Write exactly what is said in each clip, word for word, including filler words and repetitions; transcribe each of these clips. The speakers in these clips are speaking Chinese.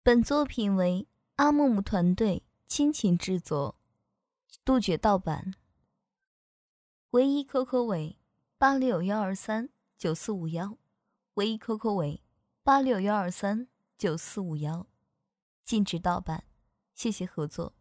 本作品为阿木木团队倾情制作，杜绝盗版。唯一 Q Q 为八六幺二三九四五幺，唯一 Q Q 为八六幺二三九四五幺，禁止盗版，谢谢合作。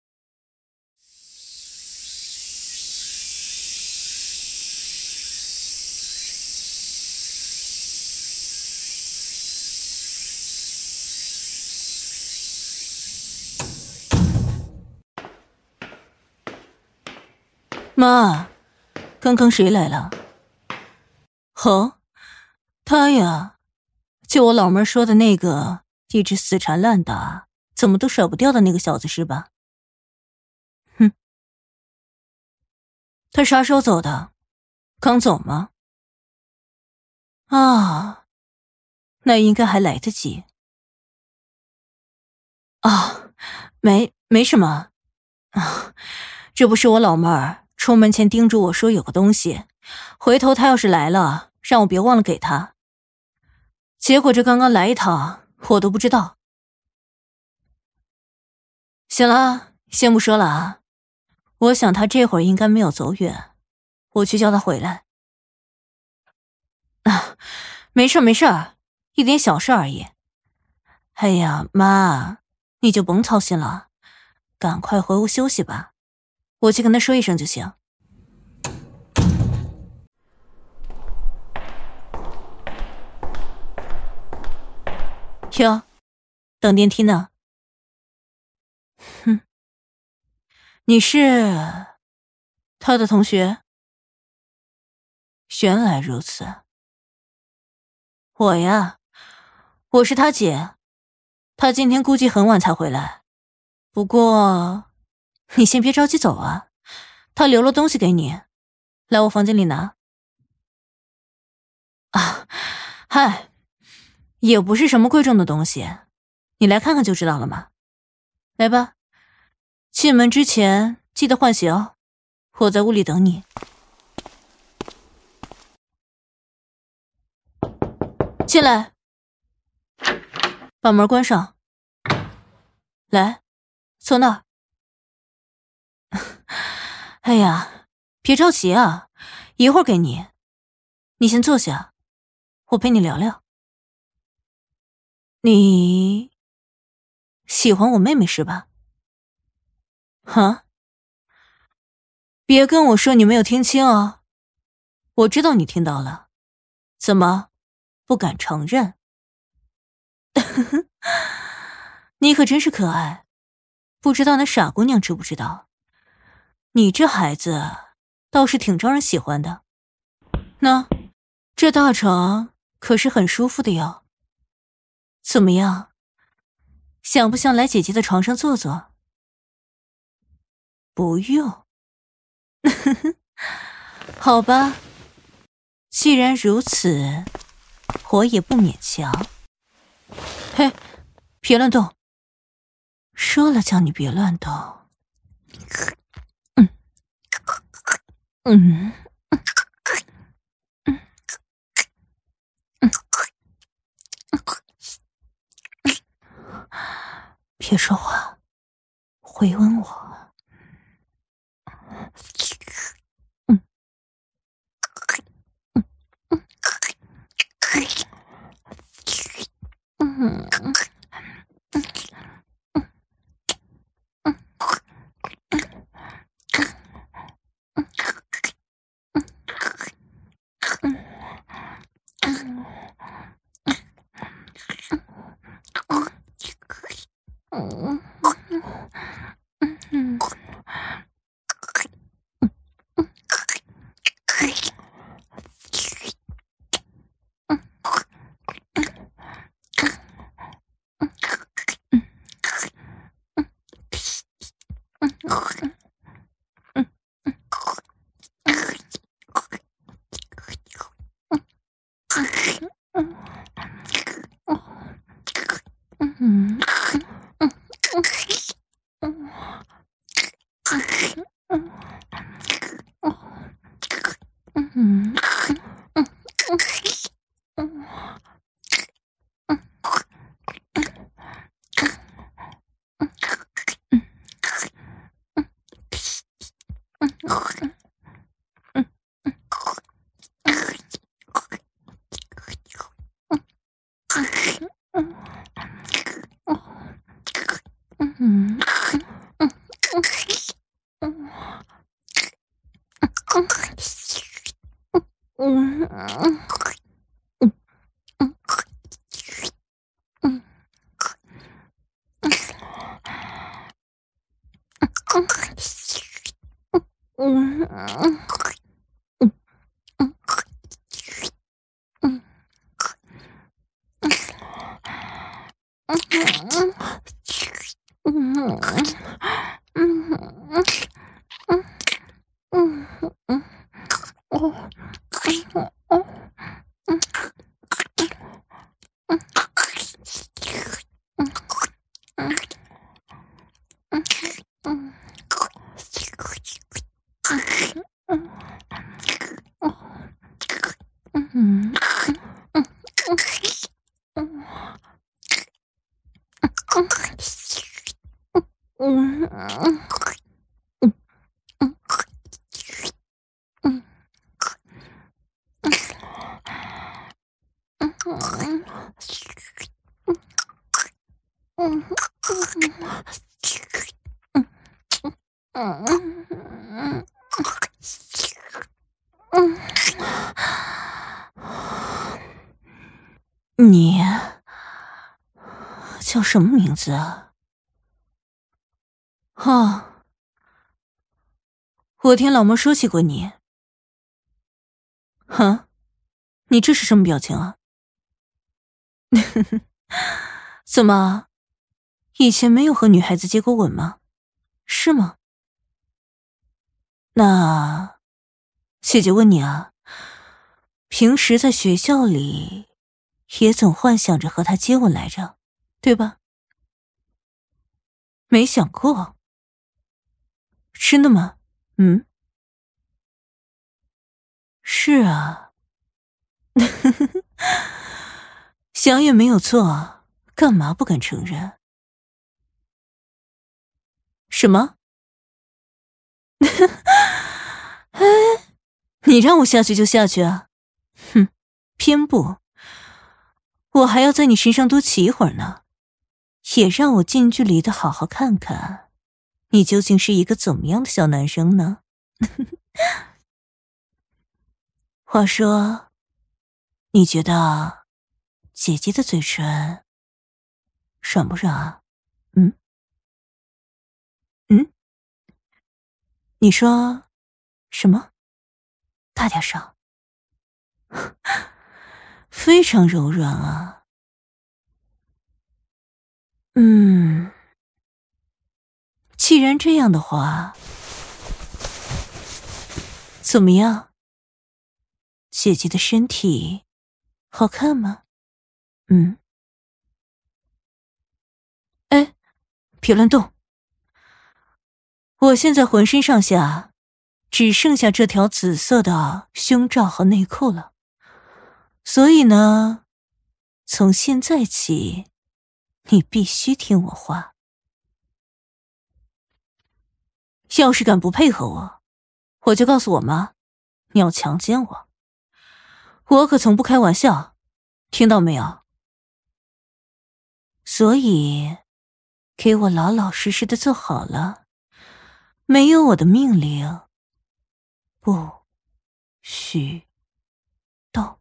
妈，刚刚谁来了？哦，他呀，就我老妹说的那个一直死缠烂打怎么都甩不掉的那个小子是吧？哼，他啥时候走的？刚走吗？啊，那应该还来得及。啊，没没什么啊，这不是我老妹儿出门前叮嘱我说有个东西，回头他要是来了，让我别忘了给他。结果这刚刚来一趟，我都不知道。行了，先不说了啊，我想他这会儿应该没有走远，我去叫他回来。啊，没事没事，一点小事而已。哎呀，妈，你就甭操心了，赶快回屋休息吧，我去跟他说一声就行。哟，等电梯呢？哼，你是他的同学？原来如此。我呀，我是他姐，他今天估计很晚才回来。不过，你先别着急走啊，他留了东西给你，来我房间里拿。啊，嗨。也不是什么贵重的东西，你来看看就知道了嘛。来吧，进门之前记得换鞋哦，我在屋里等你。进来，把门关上。来，坐那儿。哎呀，别着急啊，一会儿给你。你先坐下，我陪你聊聊。你喜欢我妹妹是吧？哈？别跟我说你没有听清哦，我知道你听到了，怎么不敢承认？你可真是可爱，不知道那傻姑娘知不知道？你这孩子倒是挺招人喜欢的。那这大床可是很舒服的哟。怎么样，想不想来姐姐的床上坐坐？不用。好吧，既然如此，我也不勉强。嘿，别乱动，说了叫你别乱动。嗯嗯嗯嗯，别说话，回吻我。 嗯嗯嗯嗯嗯嗯嗯嗯嗯哦哦哦嗯嗯嗯嗯嗯嗯嗯嗯嗯嗯嗯你叫什么名字啊？哦，我听老莫说起过你。哼，你这是什么表情啊？怎么，以前没有和女孩子接过吻吗？是吗？那姐姐问你啊，平时在学校里也总幻想着和他接吻来着，对吧？没想过。真的吗？嗯，是啊。想也没有错，干嘛不敢承认？什么？哎，你让我下去就下去啊？哼，偏不，我还要在你身上多骑一会儿呢，也让我近距离的好好看看，你究竟是一个怎么样的小男生呢？话说，你觉得姐姐的嘴唇爽不爽啊？嗯嗯，你说什么？大点声。非常柔软啊。嗯，既然这样的话，怎么样？姐姐的身体好看吗？嗯。哎，别乱动！我现在浑身上下只剩下这条紫色的胸罩和内裤了，所以呢，从现在起，你必须听我话。要是敢不配合我，我就告诉我妈，你要强奸我。我可从不开玩笑，听到没有？所以，给我老老实实的坐好了，没有我的命令，不许动。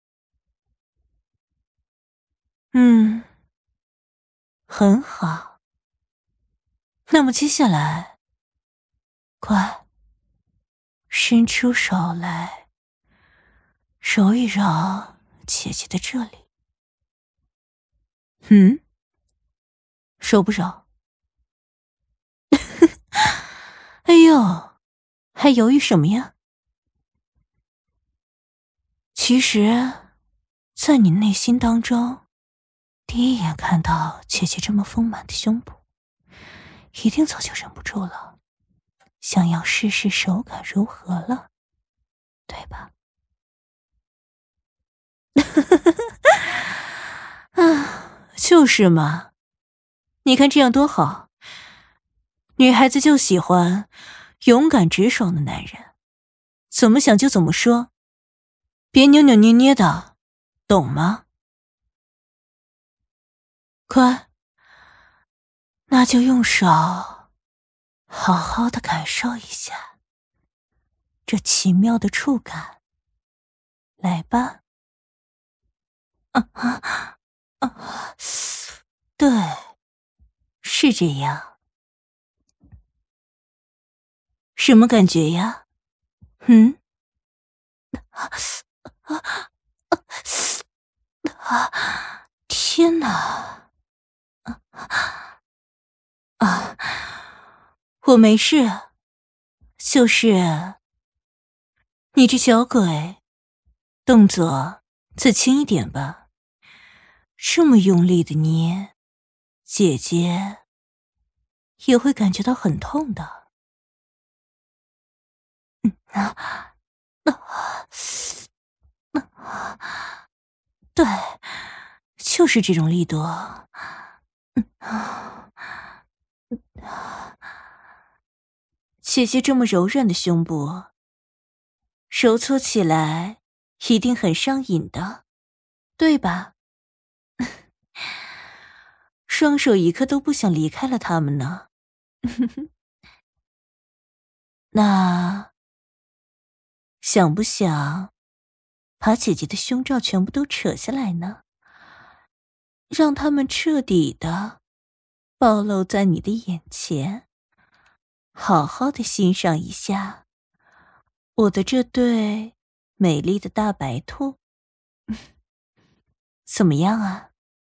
嗯，很好。那么接下来，快伸出手来，揉一揉姐姐的这里。嗯，揉不揉？哎呦，还犹豫什么呀？其实，在你内心当中，第一眼看到姐姐这么丰满的胸部，一定早就忍不住了，想要试试手感如何了，对吧？啊，就是嘛，你看这样多好，女孩子就喜欢勇敢直爽的男人，怎么想就怎么说，别扭扭捏捏的，懂吗？快，那就用手好好的感受一下这奇妙的触感，来吧。啊啊啊！对，是这样。 什么感觉呀？嗯？天哪！啊，我没事，就是你这小鬼，动作再轻一点吧。这么用力的捏，姐姐也会感觉到很痛的。嗯啊啊啊！对，就是这种力度。嗯啊，姐姐这么柔软的胸部，揉搓起来一定很上瘾的，对吧？双手一刻都不想离开了他们呢。那想不想把姐姐的胸罩全部都扯下来呢？让他们彻底的暴露在你的眼前，好好的欣赏一下我的这对美丽的大白兔。怎么样啊？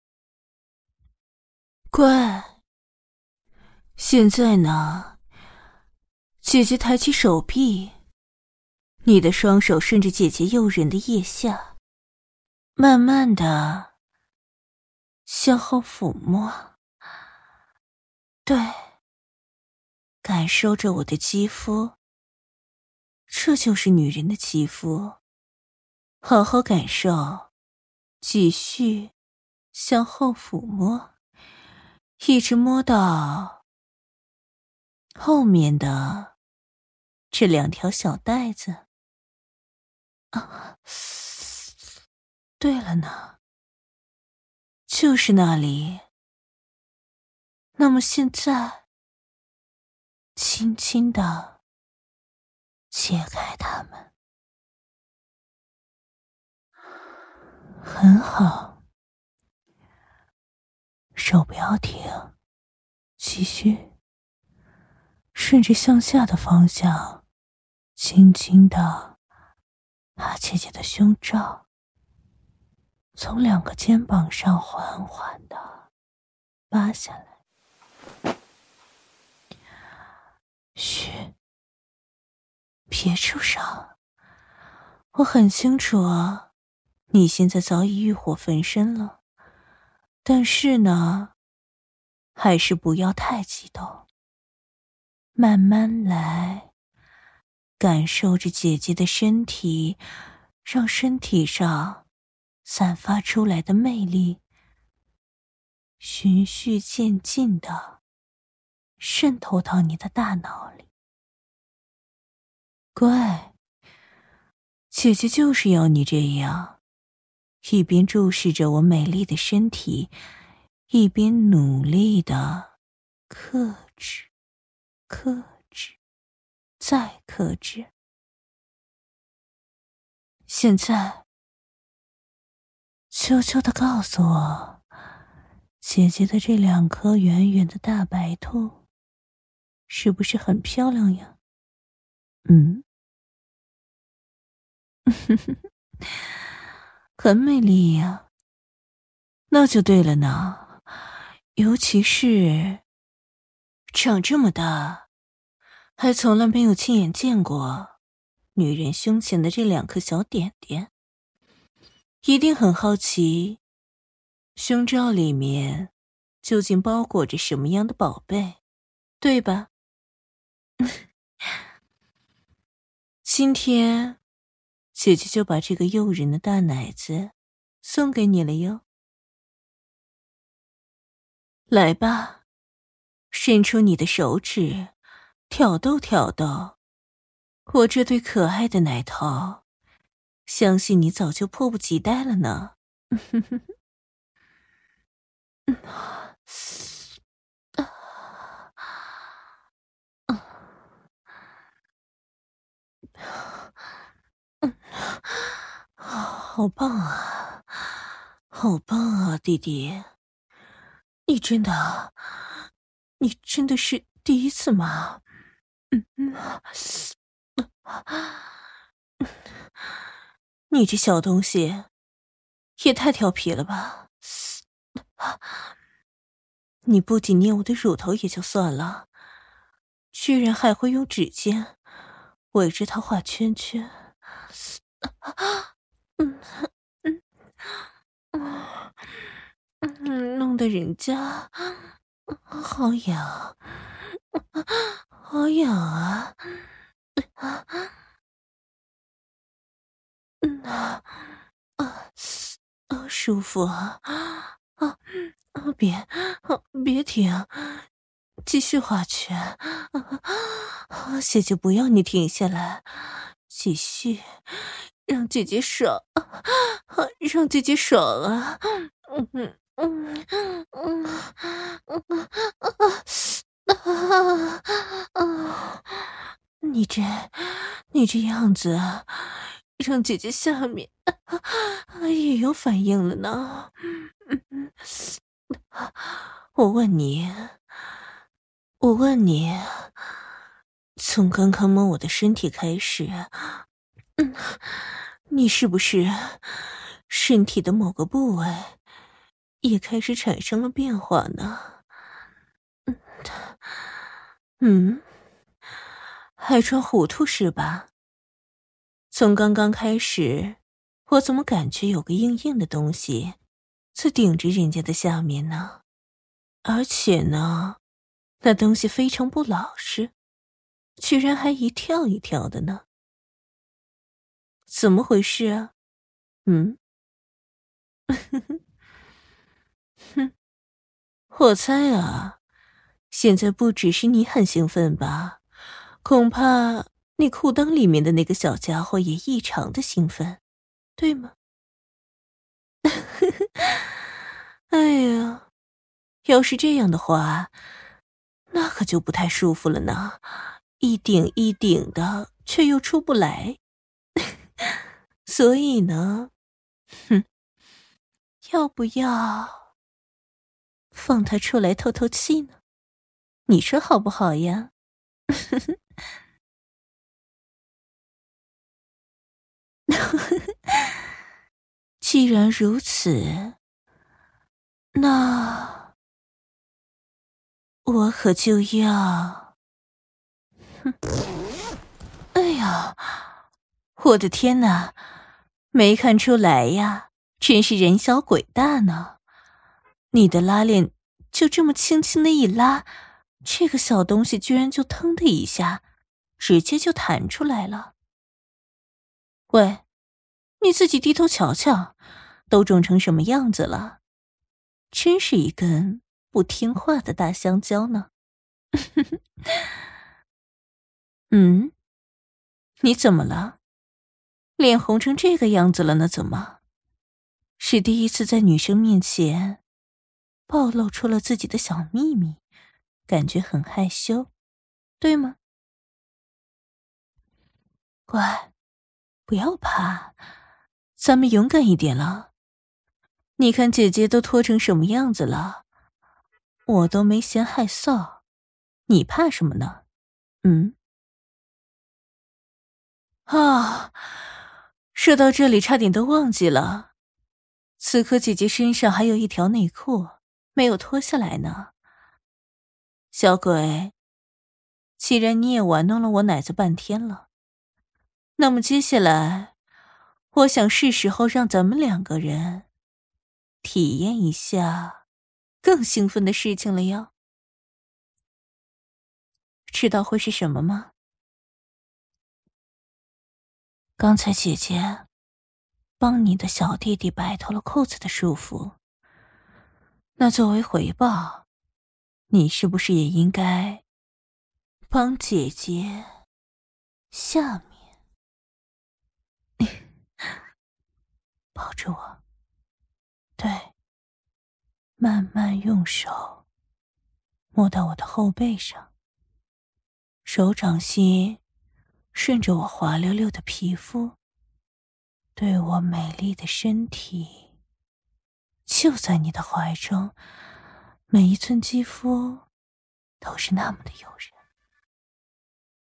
乖，现在呢，姐姐抬起手臂，你的双手顺着姐姐诱人的腋下，慢慢的向后抚摸。对，感受着我的肌肤，这就是女人的肌肤。好好感受，继续向后抚摸，一直摸到后面的这两条小带子。啊，对了呢，就是那里。那么现在，轻轻地解开它们。很好，手不要停，继续顺着向下的方向，轻轻地把姐姐的胸罩从两个肩膀上缓缓地扒下来。嘘，别出声，我很清楚啊，你现在早已欲火焚身了，但是呢，还是不要太激动，慢慢来，感受着姐姐的身体，让身体上散发出来的魅力循序渐进地渗透到你的大脑里。乖，姐姐就是要你这样，一边注视着我美丽的身体，一边努力地克制，克制，再克制。现在，悄悄地告诉我，姐姐的这两颗圆圆的大白兔，是不是很漂亮呀？嗯，很美丽呀。那就对了呢，尤其是长这么大，还从来没有亲眼见过女人胸前的这两颗小点点，一定很好奇，胸罩里面究竟包裹着什么样的宝贝，对吧？今天，姐姐就把这个诱人的大奶子送给你了哟。来吧，伸出你的手指，挑逗挑逗我这对可爱的奶头，相信你早就迫不及待了呢。好棒啊，好棒啊，弟弟！你真的，你真的是第一次吗？ 你这小东西也太调皮了吧！你不仅捏我的乳头也就算了，居然还会用指尖围着它画圈圈。嗯嗯嗯，弄得人家好痒，好痒啊！嗯啊啊啊，舒服啊！啊啊，别啊，别停，继续画圈。啊啊，姐姐不要你停下来，继续，让姐姐爽，啊，让姐姐爽啊！嗯嗯嗯嗯嗯啊啊！你这你这样子，让姐姐下面也有反应了呢。我问你，我问你，从刚刚摸我的身体开始，嗯，你是不是身体的某个部位也开始产生了变化呢？嗯，还装糊涂是吧？从刚刚开始，我怎么感觉有个硬硬的东西在顶着人家的下面呢？而且呢，那东西非常不老实，居然还一跳一跳的呢。怎么回事啊？嗯，哼，我猜啊，现在不只是你很兴奋吧？恐怕你裤裆里面的那个小家伙也异常的兴奋，对吗？哎呀，要是这样的话，那可就不太舒服了呢。一顶一顶的，却又出不来。所以呢，哼，要不要放他出来透透气呢？你说好不好呀？既然如此，那我可就要……哼，哎呀，我的天哪，没看出来呀，真是人小鬼大呢。你的拉链就这么轻轻的一拉，这个小东西居然就腾的一下，直接就弹出来了。喂，你自己低头瞧瞧，都肿成什么样子了？真是一根不听话的大香蕉呢。嗯，你怎么了？脸红成这个样子了呢？怎么？是第一次在女生面前暴露出了自己的小秘密，感觉很害羞，对吗？乖，不要怕，咱们勇敢一点了。你看姐姐都脱成什么样子了，我都没嫌害臊，你怕什么呢？嗯？啊，说到这里差点都忘记了，此刻姐姐身上还有一条内裤没有脱下来呢。小鬼，既然你也玩弄了我奶子半天了，那么接下来我想是时候让咱们两个人体验一下更兴奋的事情了哟。知道会是什么吗？刚才姐姐帮你的小弟弟摆脱了扣子的束缚，那作为回报，你是不是也应该帮姐姐下面？抱着我，对，慢慢用手摸到我的后背上，手掌心顺着我滑溜溜的皮肤，对我美丽的身体，就在你的怀中，每一寸肌肤都是那么的诱人。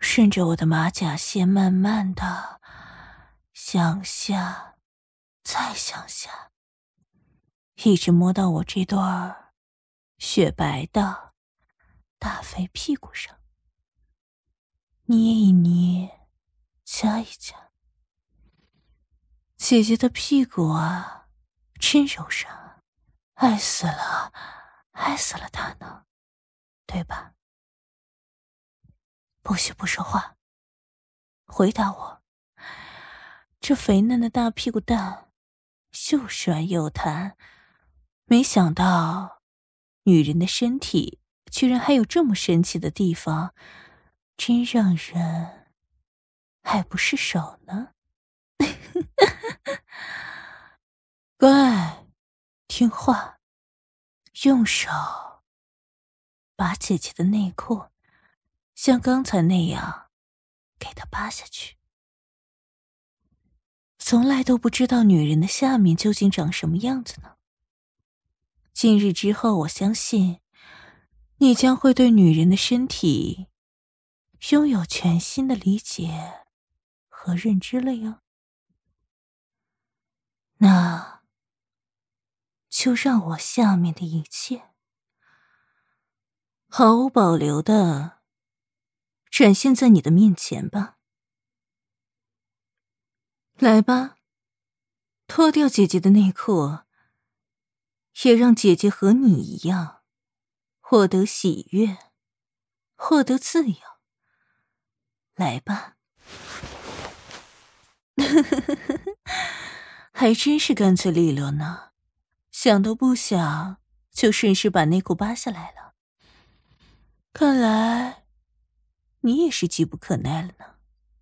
顺着我的马甲线慢慢的向下，再向下，一直摸到我这对儿雪白的大肥屁股上，捏一捏，掐一掐。姐姐的屁股啊，真柔软，爱死了，爱死了她呢，对吧？不许不说话，回答我。这肥嫩的大屁股蛋又软又弹，没想到女人的身体居然还有这么神奇的地方，真让人爱不释手呢。乖，听话，用手把姐姐的内裤像刚才那样给她扒下去。从来都不知道女人的下面究竟长什么样子呢。今日之后，我相信你将会对女人的身体拥有全新的理解和认知了哟。那就让我下面的一切毫无保留地展现在你的面前吧。来吧，脱掉姐姐的内裤，也让姐姐和你一样获得喜悦，获得自由。来吧。还真是干脆利落呢，想都不想就顺势把内裤扒下来了。看来你也是急不可耐了呢。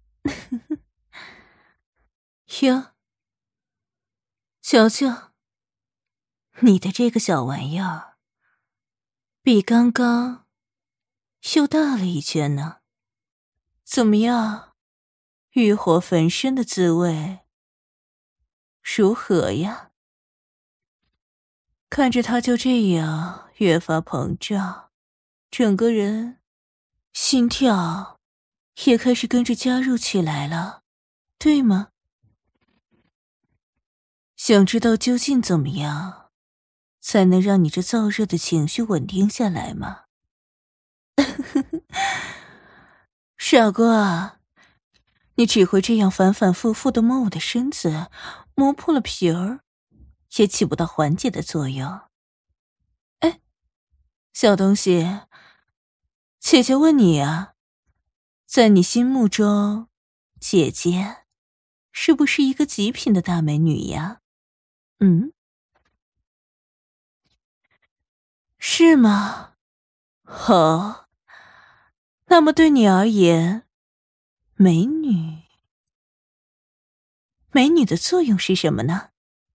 哟，瞧瞧，你的这个小玩意儿比刚刚又大了一圈呢。怎么样，欲火焚身的滋味如何呀？看着他就这样越发膨胀，整个人心跳也开始跟着加入起来了，对吗？想知道究竟怎么样才能让你这燥热的情绪稳定下来吗？傻瓜，你只会这样反反复复地摸我的身子，磨破了皮儿，也起不到缓解的作用。哎，小东西，姐姐问你啊，在你心目中，姐姐是不是一个极品的大美女呀？嗯，是吗？好，那么对你而言，美女，美女的作用是什么呢？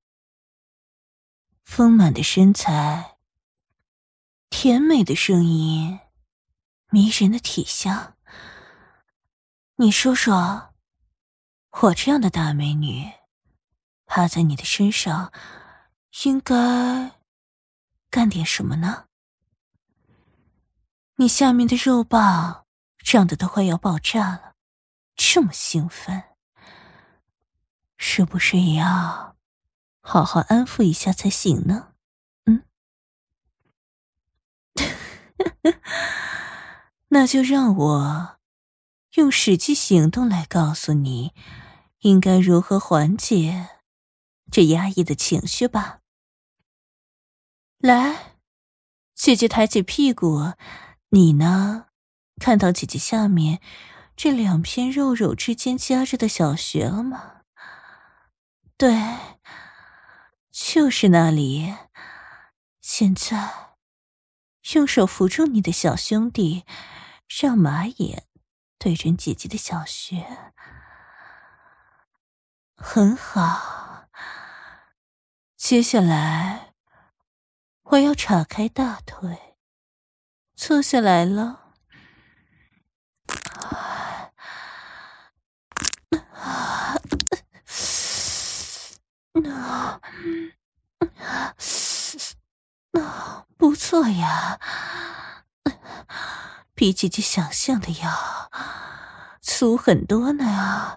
丰满的身材，甜美的声音，迷人的体香。你说说，我这样的大美女，趴在你的身上，应该干点什么呢？你下面的肉棒胀得都快要爆炸了，这么兴奋，是不是也要好好安抚一下才行呢？嗯，那就让我用实际行动来告诉你，应该如何缓解这压抑的情绪吧。来，姐姐抬起屁股，你呢，看到姐姐下面这两片肉肉之间夹着的小穴了吗？对，就是那里。现在用手扶住你的小兄弟，让马眼对准姐姐的小穴。很好，接下来我要岔开大腿，坐下来了。不错呀，比姐姐想象的要粗很多呢呀！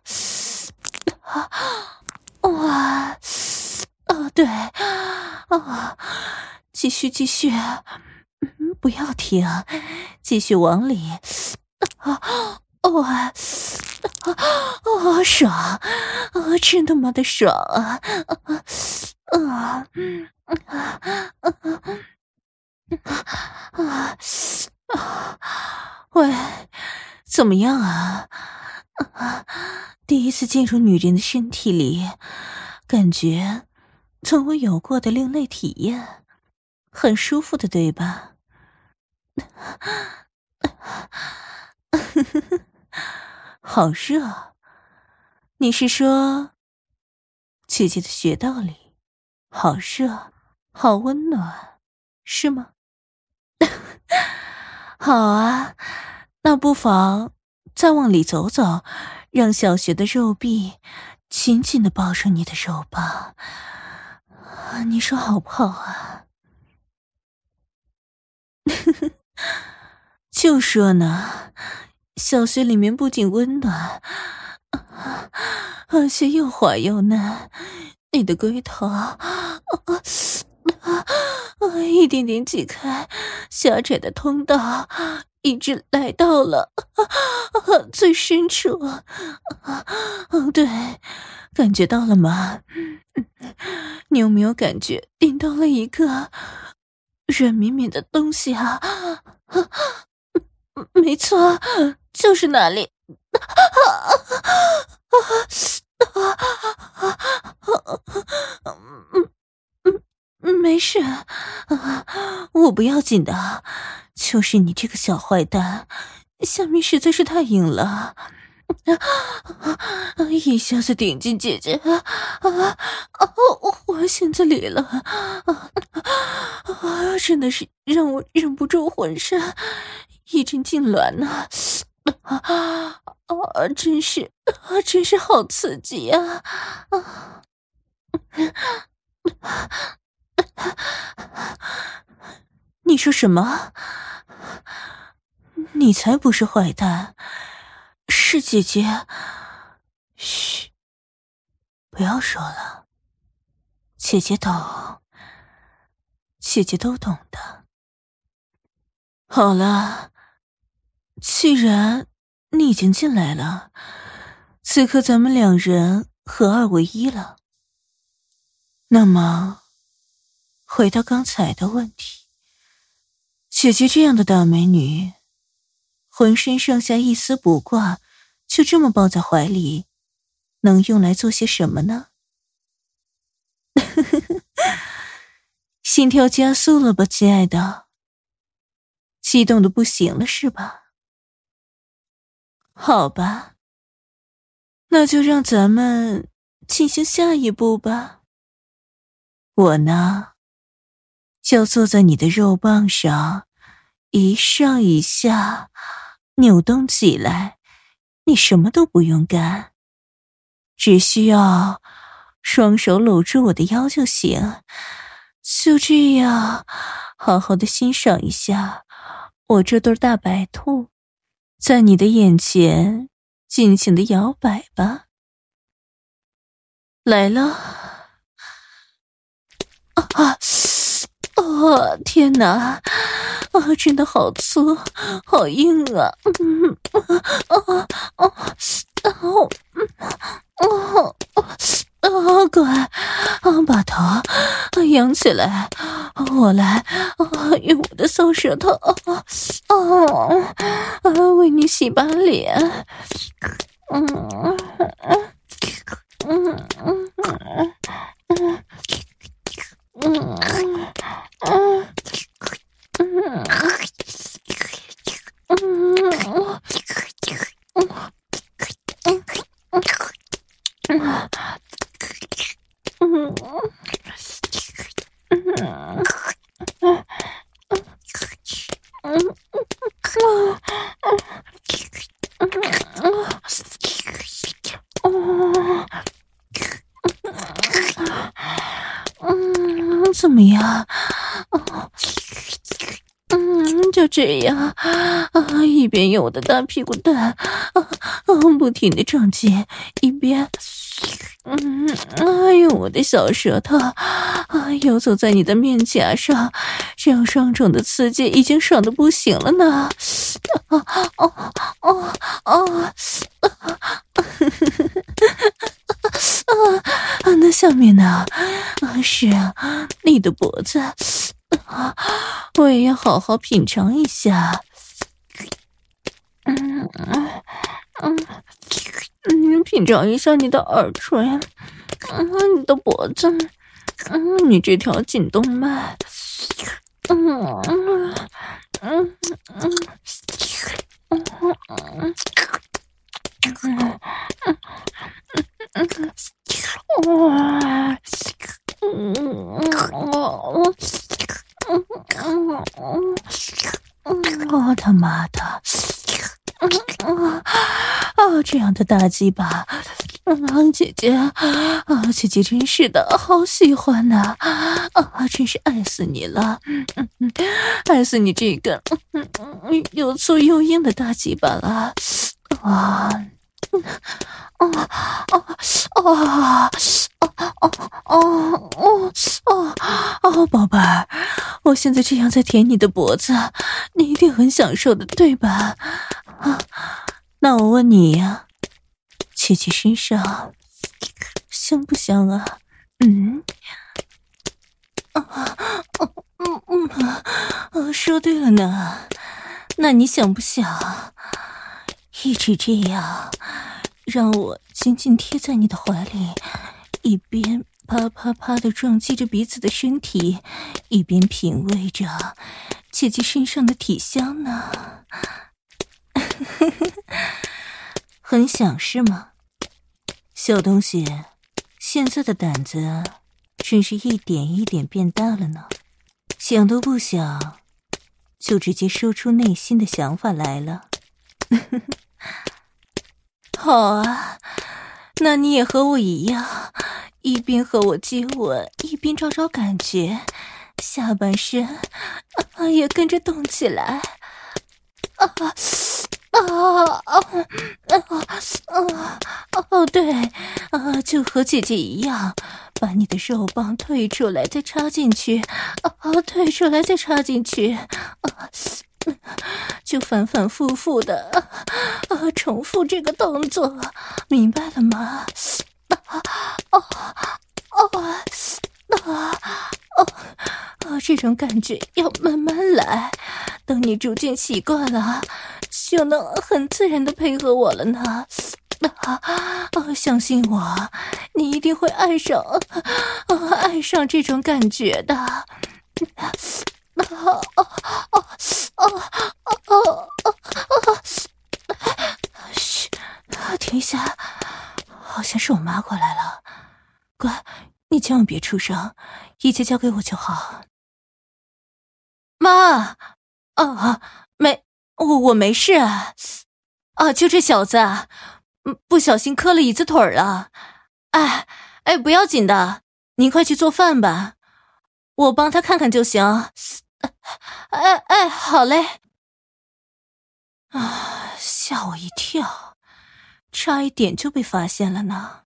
哇，哦对，啊，继续继续，不要停，继续往里，啊，哦，哦，爽，啊，真他妈的爽啊！啊，啊，啊，啊，喂，怎么样啊？啊，第一次进入女人的身体里，感觉从未有过的另类体验，很舒服的，对吧？好热，你是说姐姐的穴道里好热好温暖是吗？好啊，那不妨再往里走走，让小穴的肉壁紧紧地抱住你的肉吧，你说好不好啊？就说呢，小穴里面不仅温暖，而且又滑又嫩，你的龟头啊啊啊一点点挤开狭窄的通道，一直来到了啊啊最深处。啊啊对，感觉到了吗？你有没有感觉顶到了一个软绵绵的东西啊？啊没错，就是那里。没事，我不要紧的，就是你这个小坏蛋，下面实在是太硬了，一下子顶进姐姐，啊啊！我陷在里了，啊啊！真的是让我忍不住浑身一阵痉挛呢，啊啊！真是啊，真是好刺激啊！啊！你说什么？你才不是坏蛋，是姐姐。嘘，不要说了，姐姐懂，姐姐都懂的。好了，既然你已经进来了，此刻咱们两人合二为一了。那么，回到刚才的问题，姐姐这样的大美女，浑身上下一丝不挂，就这么抱在怀里，能用来做些什么呢？心跳加速了吧，亲爱的？激动的不行了是吧？好吧，那就让咱们进行下一步吧。我呢，就坐在你的肉棒上，一上一下扭动起来，你什么都不用干，只需要双手搂住我的腰就行。就这样好好的欣赏一下我这对大白兔在你的眼前尽情的摇摆吧。来了。啊！哦，天哪！啊，真的好粗，好硬啊！嗯，啊啊啊！哦哦，乖，啊，把头仰起来，我来啊，用我的骚舌头啊啊啊，为你洗把脸。嗯嗯嗯嗯嗯嗯。嗯嗯嗯嗯怎么样？ 就这样啊，一边用我的大屁股蛋啊啊不停地撞击，一边嗯啊用我的小舌头啊游走在你的面颊上，这样双重的刺激已经爽得不行了呢。啊啊啊啊！啊，那下面呢？啊，是啊，你的脖子，啊，我也要好好品尝一下。嗯嗯嗯嗯，品尝一下你的耳垂，嗯，你的脖子，嗯，你这条颈动脉，嗯嗯嗯嗯嗯嗯。嗯嗯嗯哇，嗯嗯嗯嗯，我他妈的，嗯嗯啊，这样的大鸡巴，嗯，姐姐啊，姐姐真是的，好喜欢呐，啊，真是爱死你了，嗯嗯，爱死你这个嗯嗯又粗又硬的大鸡巴了，啊。哦哦哦哦哦哦哦哦哦，宝贝儿，我现在这样在舔你的脖子，你一定很享受的，对吧？啊，那我问你呀，姐姐身上香不香啊？嗯，啊，嗯嗯嗯，说对了呢，那你想不想一直这样？让我紧紧贴在你的怀里，一边啪啪啪地撞击着彼此的身体，一边品味着姐姐身上的体香呢。很想是吗？小东西，现在的胆子真是一点一点变大了呢。想都不想，就直接说出内心的想法来了。好啊，那你也和我一样，一边和我接吻，一边找找感觉，下半身啊也跟着动起来。啊啊啊啊啊！哦，对，啊，就和姐姐一样，把你的肉棒退出来，再插进去，啊，退出来再插进去，啊。就反反复复的啊，重复这个动作，明白了吗？啊哦哦啊哦啊！这种感觉要慢慢来，等你逐渐习惯了，就能很自然的配合我了呢。啊啊！相信我，你一定会爱上啊，爱上这种感觉的。啊啊啊啊啊啊啊！嘘，停下，好像是我妈过来了。乖，你千万别出声，一切交给我就好。妈，啊，没，我我没事啊，啊，就这小子，嗯，不小心磕了椅子腿了。哎哎，不要紧的，您快去做饭吧，我帮他看看就行。哎哎，好嘞。啊，吓我一跳，差一点就被发现了呢。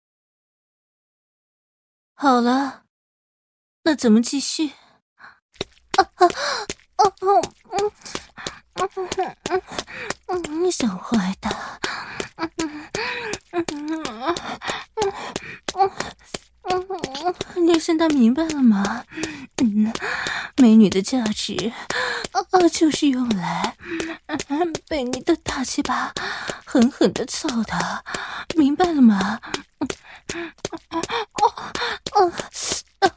好了，那怎么继续？啊啊啊嗯嗯嗯嗯，你小坏的，嗯嗯嗯嗯嗯嗯，你现在明白了吗？嗯，美女的价值啊，就是用来嗯被你的大鸡巴狠狠的操的，明白了吗？嗯嗯嗯嗯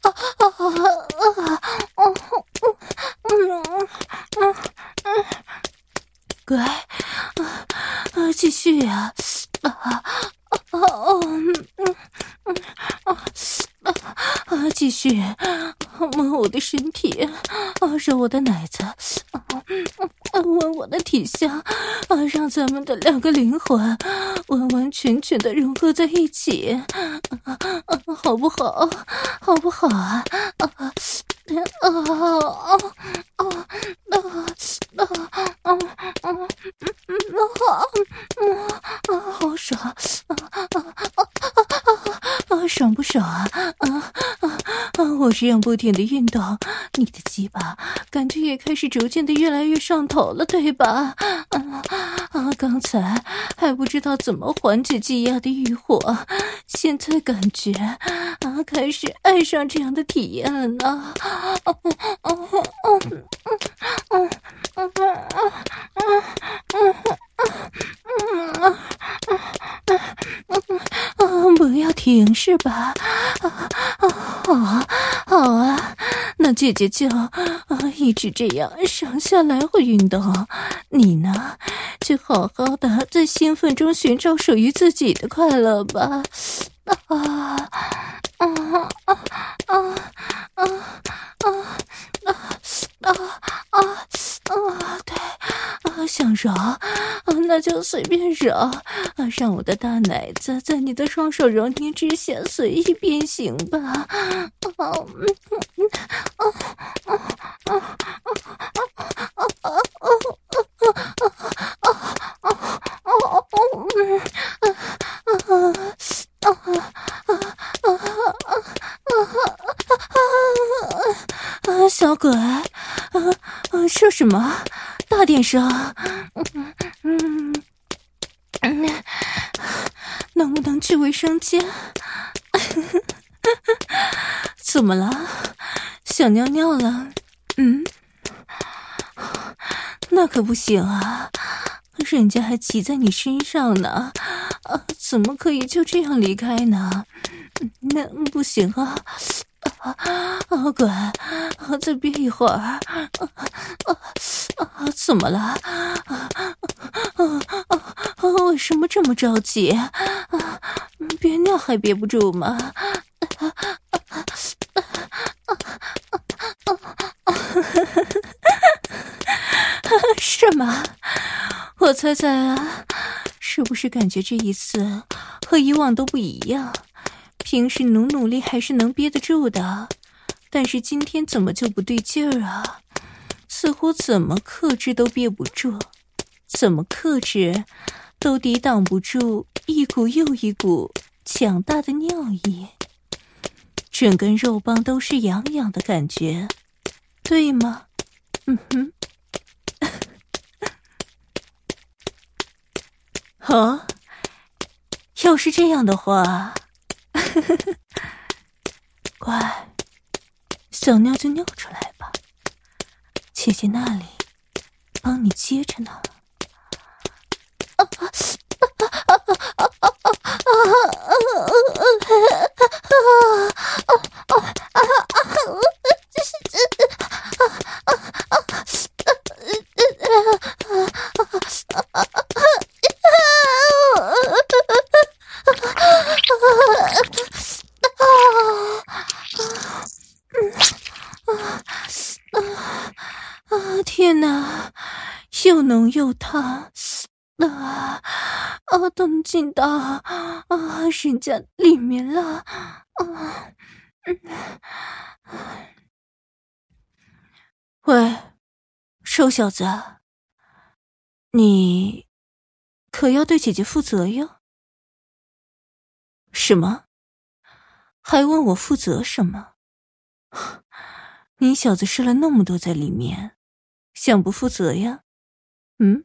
乖，啊，继续呀！啊啊哦，嗯嗯啊啊，继续摸我的身体，啊，揉我的奶子，啊，闻我的体香，啊，让咱们的两个灵魂完完全全的融合在一起，啊啊，好不好？好不好啊？啊啊啊啊啊！ 这样不停的运动，你的鸡巴感觉也开始逐渐的越来越上头了，对吧？啊啊！刚才还不知道怎么缓解积压的欲火，现在感觉啊，开始爱上这样的体验了呢。啊啊啊啊啊啊！不要停是吧？啊啊，好啊，好啊，那姐姐就啊一直这样上下来回运动，你呢，就好好的在兴奋中寻找属于自己的快乐吧。啊啊啊啊啊啊啊啊啊啊啊！对。啊，想揉啊，那就随便揉啊，让我的大奶子在你的双手揉捏之下随意变形吧。啊，嗯嗯啊啊啊啊啊啊！小鬼，啊啊，说什么？大点声，嗯嗯嗯，能不能去卫生间？怎么了？想尿尿了？嗯，那可不行啊，人家还骑在你身上呢，啊，怎么可以就这样离开呢？那不行啊！啊啊！滚！啊，再憋一会儿。啊啊啊！怎么了？啊啊啊啊！为什么这么着急？啊，憋尿还憋不住吗？啊啊啊啊啊！是吗？我猜猜啊，是不是感觉这一次和以往都不一样？平时努努力还是能憋得住的，但是今天怎么就不对劲儿啊？似乎怎么克制都憋不住，怎么克制都抵挡不住一股又一股强大的尿意，整根肉棒都是痒痒的感觉，对吗？嗯哼。哦，要是这样的话，乖，想尿就尿出来吧，姐姐那里帮你接着呢。啊啊啊啊啊天哪，又浓又烫，啊啊，都能进到啊人家里面了，啊，嗯，喂，瘦小子，你可要对姐姐负责哟。什么？还问我负责什么？你小子试了那么多在里面，想不负责呀？嗯？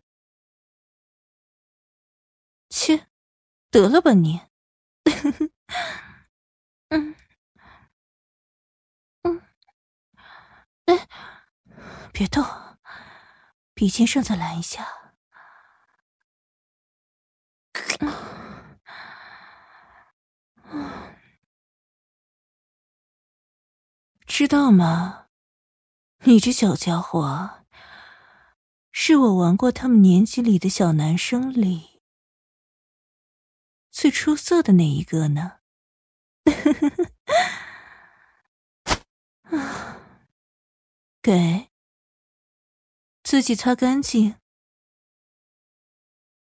切，得了吧你！嗯嗯，哎，别动，鼻尖上再来一下。知道吗？你这小家伙，是我玩过他们年级里的小男生里最出色的那一个呢。给，自己擦干净，